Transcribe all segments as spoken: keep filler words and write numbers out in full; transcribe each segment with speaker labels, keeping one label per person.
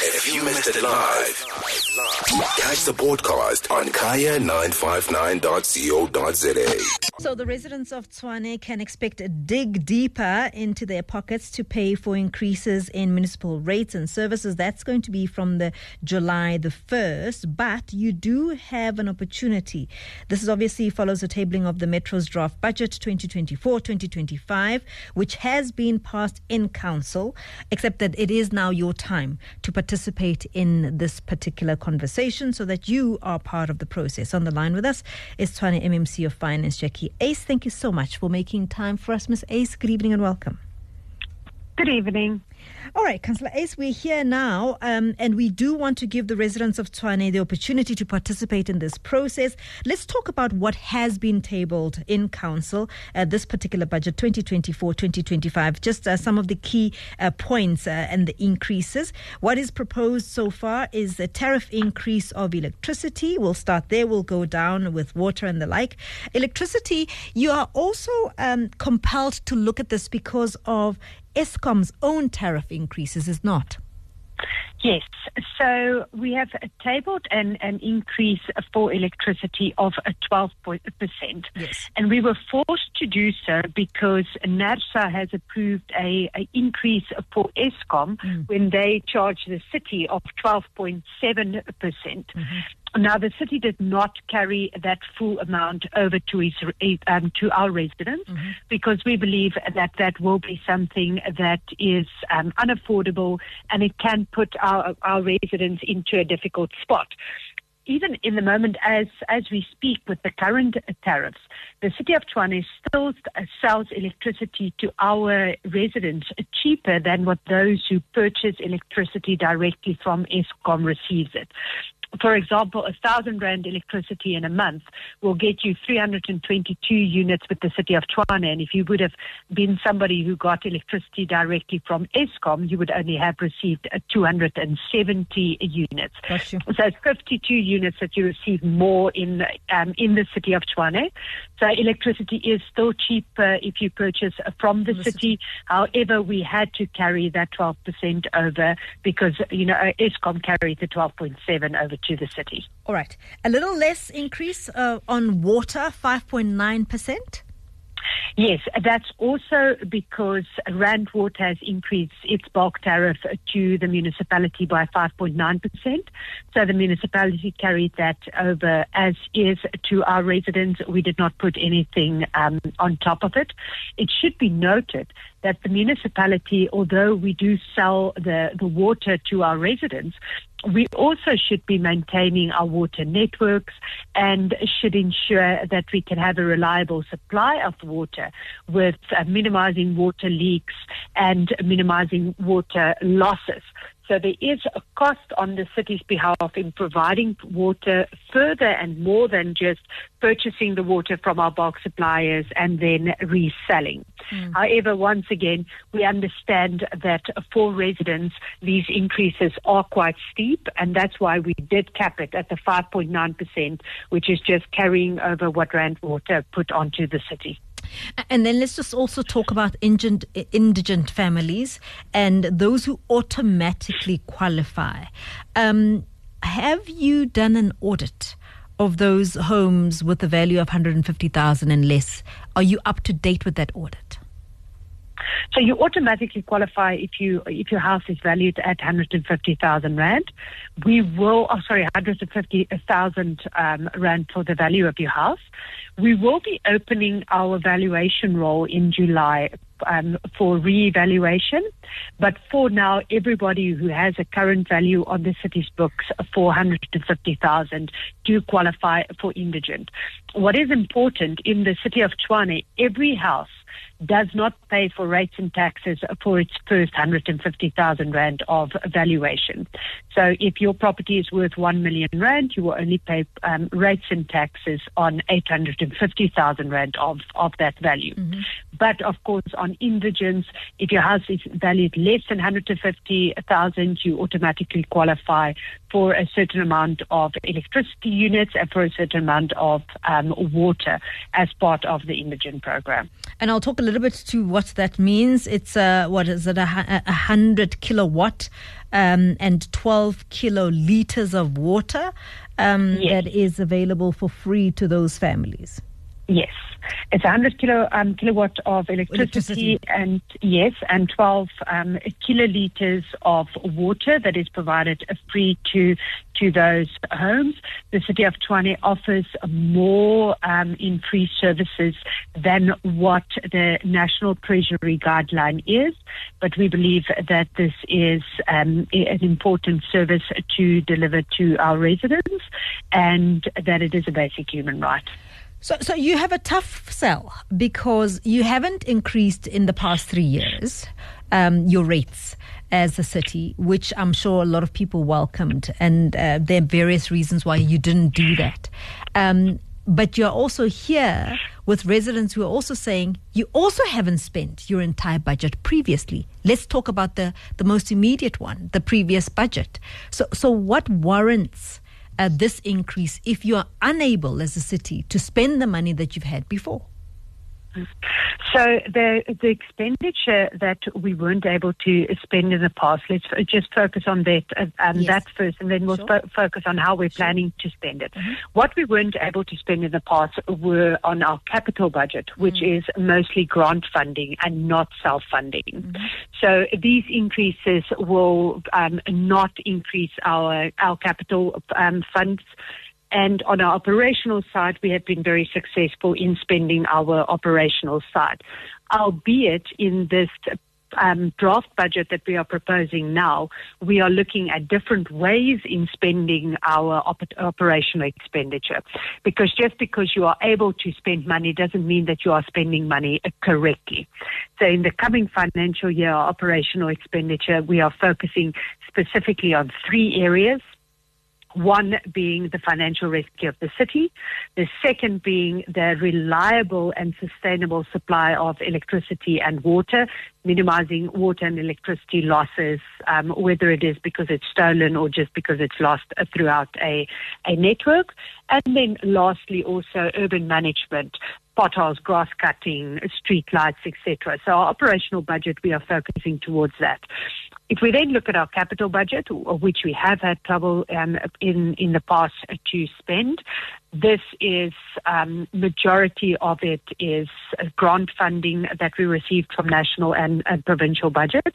Speaker 1: If you missed it live, catch the podcast on kaya nine five nine dot co dot za.
Speaker 2: So the residents of Tshwane can expect a dig deeper into their pockets to pay for increases in municipal rates and services. That's going to be from the July the first, but you do have an opportunity. This is obviously follows the tabling of the Metro's draft budget twenty twenty-four twenty twenty-five, which has been passed in council, except that it is now your time to participate in this particular conversation so that you are part of the process. On the line with us is Tshwane M M C of Finance, Jackie Ace. Thank you so much for making time for us, Miss Ace. Good evening and welcome.
Speaker 3: Good evening.
Speaker 2: All right, Councillor Ace, we're here now, um, and we do want to give the residents of Tshwane the opportunity to participate in this process. Let's talk about what has been tabled in council, uh, this particular budget, twenty twenty-four twenty twenty-five, just uh, some of the key uh, points uh, and the increases. What is proposed so far is a tariff increase of electricity. We'll start there, we'll go down with water and the like. Electricity, you are also um, compelled to look at this because of Eskom's own tariff increases, is not?
Speaker 3: Yes. So we have tabled an, an increase for electricity of twelve percent.
Speaker 2: Yes.
Speaker 3: And we were forced to do so because NERSA has approved a, a increase for Eskom mm. when they charge the city of twelve point seven percent. Mm-hmm. Now, the city did not carry that full amount over to his, um, to our residents mm-hmm. because we believe that that will be something that is um, unaffordable and it can put our, our residents into a difficult spot. Even in the moment as as we speak with the current tariffs, the city of Tshwane still sells electricity to our residents cheaper than what those who purchase electricity directly from Eskom receives it. For example, a thousand rand electricity in a month will get you three hundred twenty-two units with the city of Tshwane. And if you would have been somebody who got electricity directly from Eskom, you would only have received two hundred seventy units.
Speaker 2: Gotcha.
Speaker 3: So it's fifty-two units that you receive more in um, in the city of Tshwane. So electricity is still cheaper if you purchase from the, the city. city. However, we had to carry that twelve percent over because, you know, Eskom carried the twelve point seven over to the city.
Speaker 2: All right. A little less increase uh, on water, five point nine percent?
Speaker 3: Yes, that's also because Rand Water has increased its bulk tariff to the municipality by five point nine percent. So the municipality carried that over as is to our residents. We did not put anything um, on top of it. It should be noted that the municipality, although we do sell the, the water to our residents, we also should be maintaining our water networks and should ensure that we can have a reliable supply of water with uh, minimizing water leaks and minimizing water losses. So there is a cost on the city's behalf in providing water further and more than just purchasing the water from our bulk suppliers and then reselling. Mm. However, once again, we understand that for residents, these increases are quite steep, and that's why we did cap it at the five point nine percent, which is just carrying over what Rand Water put onto the city.
Speaker 2: And then let's just also talk about indigent, indigent families and those who automatically qualify. Um, have you done an audit of those homes with a value of one hundred fifty thousand and less? Are you up to date with that audit?
Speaker 3: So you automatically qualify if you if your house is valued at one hundred fifty thousand rand. We will, oh sorry, one hundred fifty thousand um, rand for the value of your house. We will be opening our valuation roll in July um, for re-evaluation. But for now, everybody who has a current value on the city's books for one hundred fifty thousand do qualify for indigent. What is important in the city of Tshwane, every house does not pay for rates and taxes for its first one hundred fifty thousand rand of valuation. So if your property is worth one million rand, you will only pay um, rates and taxes on eight hundred fifty thousand rand of, of that value. Mm-hmm. But of course, on indigents, if your house is valued less than one hundred fifty thousand, you automatically qualify for a certain amount of electricity units and for a certain amount of um, water as part of the Imogen program.
Speaker 2: And I'll talk a little bit to what that means. It's, uh, what is it, a, a one hundred kilowatt um, and twelve kiloliters of water um,
Speaker 3: yes.
Speaker 2: that is available for free to those families.
Speaker 3: Yes, it's one hundred kilo, um, kilowatt of electricity, electricity and yes, and twelve um, kiloliters of water that is provided free to to those homes. The City of Tshwane offers more um, in free services than what the National Treasury guideline is, but we believe that this is um, an important service to deliver to our residents and that it is a basic human right.
Speaker 2: So, so you have a tough sell because you haven't increased in the past three years um, your rates as a city, which I'm sure a lot of people welcomed, and uh, there are various reasons why you didn't do that. Um, but you're also here with residents who are also saying you also haven't spent your entire budget previously. Let's talk about the, the most immediate one, the previous budget. So, so what warrants Uh, this increase if you are unable as a city to spend the money that you've had before?
Speaker 3: So the the expenditure that we weren't able to spend in the past, let's just focus on that uh, um,
Speaker 2: yes.
Speaker 3: that first, and then we'll
Speaker 2: sure.
Speaker 3: fo- focus on how we're
Speaker 2: sure.
Speaker 3: planning to spend it.
Speaker 2: Mm-hmm.
Speaker 3: What we weren't able to spend in the past were on our capital budget, which mm-hmm. is mostly grant funding and not self-funding. Mm-hmm. So these increases will um, not increase our our capital um, funds. And on our operational side, we have been very successful in spending our operational side, albeit in this um, draft budget that we are proposing now, we are looking at different ways in spending our op- operational expenditure. Because just because you are able to spend money doesn't mean that you are spending money correctly. So in the coming financial year, our operational expenditure, we are focusing specifically on three areas. One being the financial rescue of the city, the second being the reliable and sustainable supply of electricity and water, minimizing water and electricity losses, um, whether it is because it's stolen or just because it's lost uh, throughout a, a network. And then lastly, also urban management, potholes, grass cutting, street lights, et cetera. So our operational budget, we are focusing towards that. If we then look at our capital budget, which we have had trouble um, in, in the past to spend, this is, um, majority of it is grant funding that we received from national and, and provincial budget.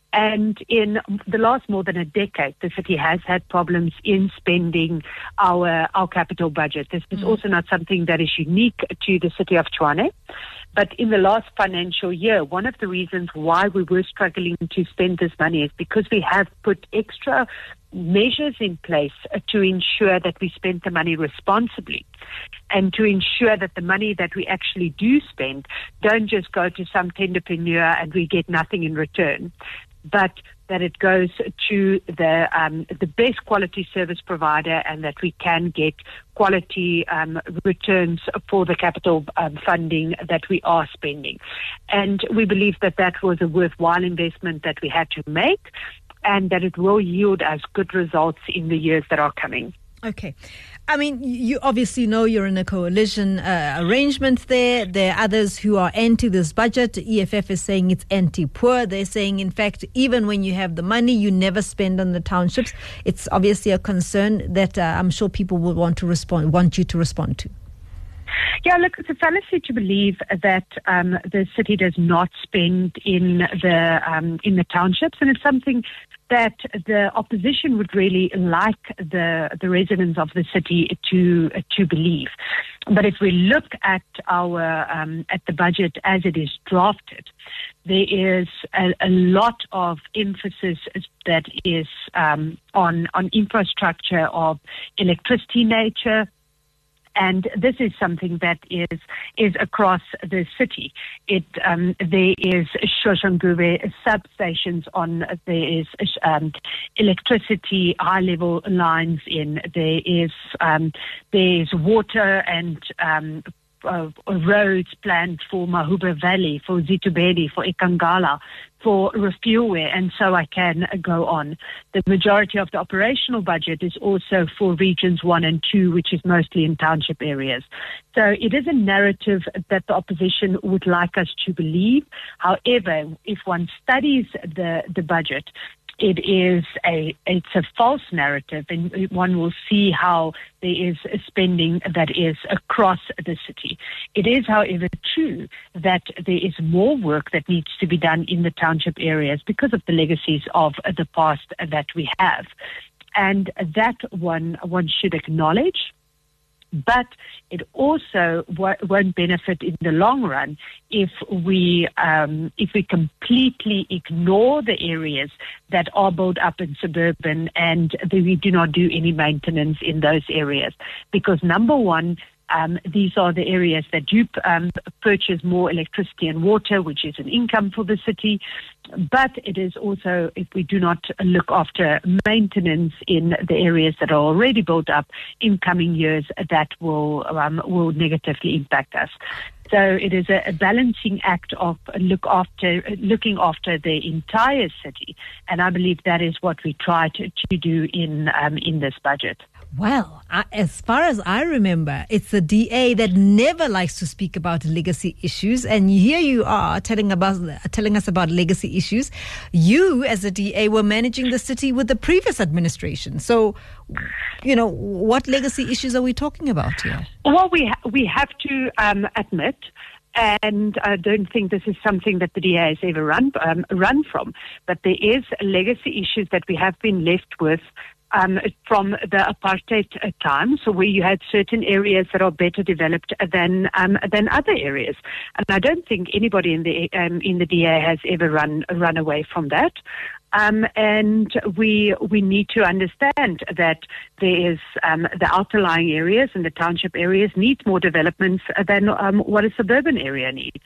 Speaker 3: And in the last more than a decade, the city has had problems in spending our, our capital budget. This is mm. also not something that is unique to the City of Tshwane. But in the last financial year, one of the reasons why we were struggling to spend this money is because we have put extra measures in place to ensure that we spend the money responsibly and to ensure that the money that we actually do spend don't just go to some tenderpreneur and we get nothing in return, but that it goes to the um, the best quality service provider and that we can get quality um, returns for the capital um, funding that we are spending. And we believe that that was a worthwhile investment that we had to make and that it will yield us good results in the years that are coming.
Speaker 2: Okay. I mean, you obviously know you're in a coalition uh, arrangement there. There are others who are anti this budget. E F F is saying it's anti-poor. They're saying, in fact, even when you have the money, you never spend on the townships. It's obviously a concern that uh, I'm sure people will want to respond, want you to respond to.
Speaker 3: Yeah, look, it's a fallacy to believe that um, the city does not spend in the um, in the townships, and it's something that the opposition would really like the the residents of the city to to believe. But if we look at our um, at the budget as it is drafted, there is a, a lot of emphasis that is um, on on infrastructure of electricity nature. And this is something that is is across the city. It um, there is Shoshangube substations on. There is um, electricity high level lines in. There is um, there is water and um, uh, roads planned for Mahuba Valley, for Zitubedi, for Ikangala, for Refuwe, and so I can go on. The majority of the operational budget is also for regions one and two, which is mostly in township areas. So it is a narrative that the opposition would like us to believe. However, if one studies the, the budget, it is a it's a false narrative, and one will see how there is a spending that is across the city. It is, however, true that there is more work that needs to be done in the township areas because of the legacies of the past that we have, and that one one should acknowledge. But it also w- won't benefit in the long run if we um, if we completely ignore the areas that are built up in suburban and we do not do any maintenance in those areas. Because number one, Um, these are the areas that do um, purchase more electricity and water, which is an income for the city. But it is also, if we do not look after maintenance in the areas that are already built up in coming years, that will um, will negatively impact us. So it is a, a balancing act of look after, looking after the entire city, and I believe that is what we try to, to do in um, in this budget.
Speaker 2: Well, I, as far as I remember, it's the D A that never likes to speak about legacy issues, and here you are telling about telling us about legacy issues. You, as a D A, were managing the city with the previous administration. So, you know, what legacy issues are we talking about here?
Speaker 3: Well, we ha- we have to um, admit, and I don't think this is something that the D A has ever run um, run from, but there is legacy issues that we have been left with Um, from the apartheid time, so where you had certain areas that are better developed than um, than other areas, and I don't think anybody in the um, in the D A has ever run run away from that. Um, and we we need to understand that there is um, the outlying areas and the township areas need more developments than um, what a suburban area needs.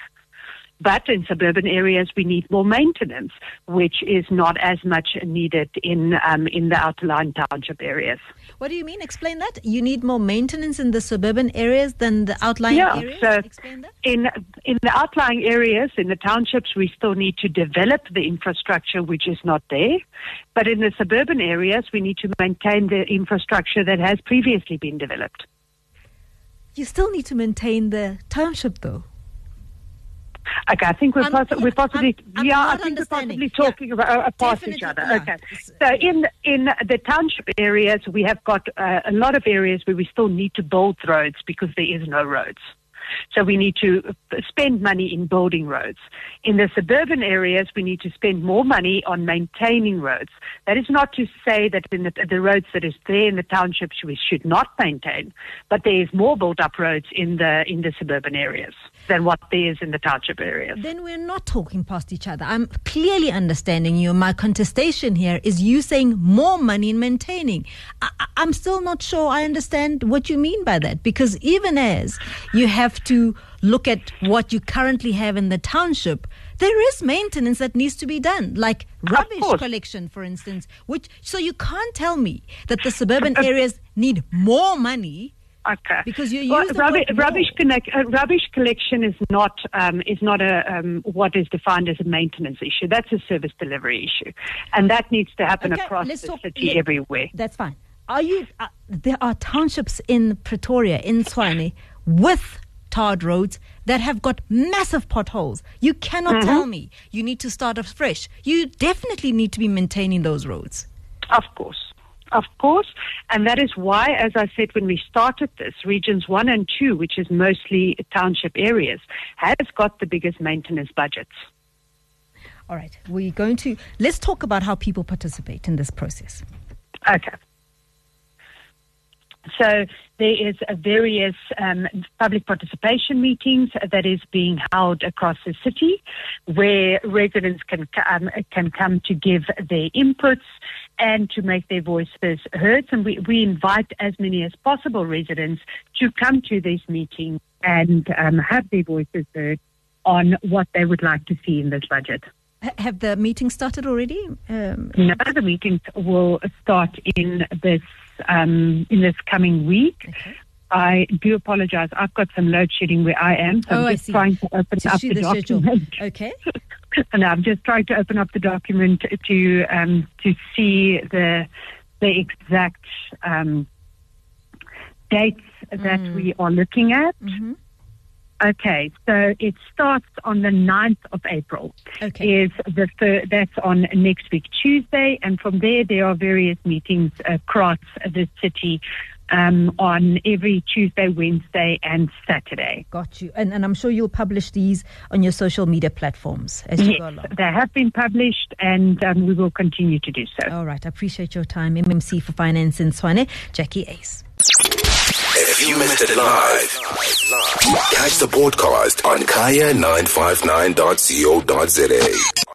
Speaker 3: But in suburban areas, we need more maintenance, which is not as much needed in um, in the outlying township areas.
Speaker 2: What do you mean? Explain that. You need more maintenance in the suburban areas than the outlying
Speaker 3: yeah,
Speaker 2: areas?
Speaker 3: So
Speaker 2: Explain that.
Speaker 3: In, in the outlying areas, in the townships, we still need to develop the infrastructure, which is not there. But in the suburban areas, we need to maintain the infrastructure that has previously been developed.
Speaker 2: You still need to maintain the township, though.
Speaker 3: Okay, I think we're,
Speaker 2: I'm,
Speaker 3: possi- we're possibly,
Speaker 2: I'm, I'm
Speaker 3: yeah, I
Speaker 2: not
Speaker 3: think we're possibly
Speaker 2: understanding.
Speaker 3: talking
Speaker 2: Yeah,
Speaker 3: about uh, past
Speaker 2: definitely,
Speaker 3: each other.
Speaker 2: yeah.
Speaker 3: Okay, so in in the township areas, we have got uh, a lot of areas where we still need to build roads because there is no roads. So we need to spend money in building roads. In the suburban areas, we need to spend more money on maintaining roads. That is not to say that in the, the roads that is there in the townships we should not maintain, but there is more built-up roads in the in the suburban areas than what there is in the township areas.
Speaker 2: Then we're not talking past each other. I'm clearly understanding you. My contestation here is you saying more money in maintaining. I, I'm still not sure I understand what you mean by that, because even as you have to look at what you currently have in the township, there is maintenance that needs to be done, like rubbish collection, for instance. Which so you can't tell me that the suburban areas need more money.
Speaker 3: Okay.
Speaker 2: Because you use
Speaker 3: well,
Speaker 2: the
Speaker 3: rubbish,
Speaker 2: word
Speaker 3: rubbish, connect, uh, rubbish collection is not um, is not a um, what is defined as a maintenance issue. That's a service delivery issue, and that needs to happen
Speaker 2: okay,
Speaker 3: across
Speaker 2: let's
Speaker 3: the
Speaker 2: talk,
Speaker 3: city
Speaker 2: let,
Speaker 3: everywhere.
Speaker 2: That's fine. Are you? Uh, there are townships in Pretoria, in Tshwane, with tarred roads that have got massive potholes. You cannot
Speaker 3: mm-hmm.
Speaker 2: tell me you need to start afresh. You definitely need to be maintaining those roads.
Speaker 3: Of course. Of course, and that is why, as I said when we started this, regions one and two, which is mostly township areas, has got the biggest maintenance budgets.
Speaker 2: All right, we're going to, let's talk about how people participate in this process.
Speaker 3: Okay. So there is a various um, public participation meetings that is being held across the city, where residents can um, can come to give their inputs and to make their voices heard. And we, we invite as many as possible residents to come to these meetings and um, have their voices heard on what they would like to see in this budget.
Speaker 2: Have the meetings started already? Um,
Speaker 3: no, the meetings will start in this um, in this coming week.
Speaker 2: Okay.
Speaker 3: I do apologize. I've got some load shedding where I am, so
Speaker 2: oh,
Speaker 3: I'm just
Speaker 2: I see.
Speaker 3: trying to open
Speaker 2: to
Speaker 3: up
Speaker 2: see
Speaker 3: the,
Speaker 2: the
Speaker 3: document.
Speaker 2: schedule. Okay.
Speaker 3: And I'm just trying to open up the document to um, to see the the exact um, dates that
Speaker 2: Mm.
Speaker 3: we are looking at.
Speaker 2: Mm-hmm.
Speaker 3: Okay, so it starts on the ninth of April.
Speaker 2: Okay.
Speaker 3: Is the thir- that's on next week, Tuesday, and from there there are various meetings across the city um, on every Tuesday, Wednesday, and Saturday.
Speaker 2: Got you. And, and I'm sure you'll publish these on your social media platforms as you
Speaker 3: Yes,
Speaker 2: go along.
Speaker 3: they have been published, and um, we will continue to do so.
Speaker 2: All right. I appreciate your time. M M C for Finance in Tshwane, Jackie Ace.
Speaker 1: If you missed it live, catch the podcast on kaya nine five nine dot co dot za.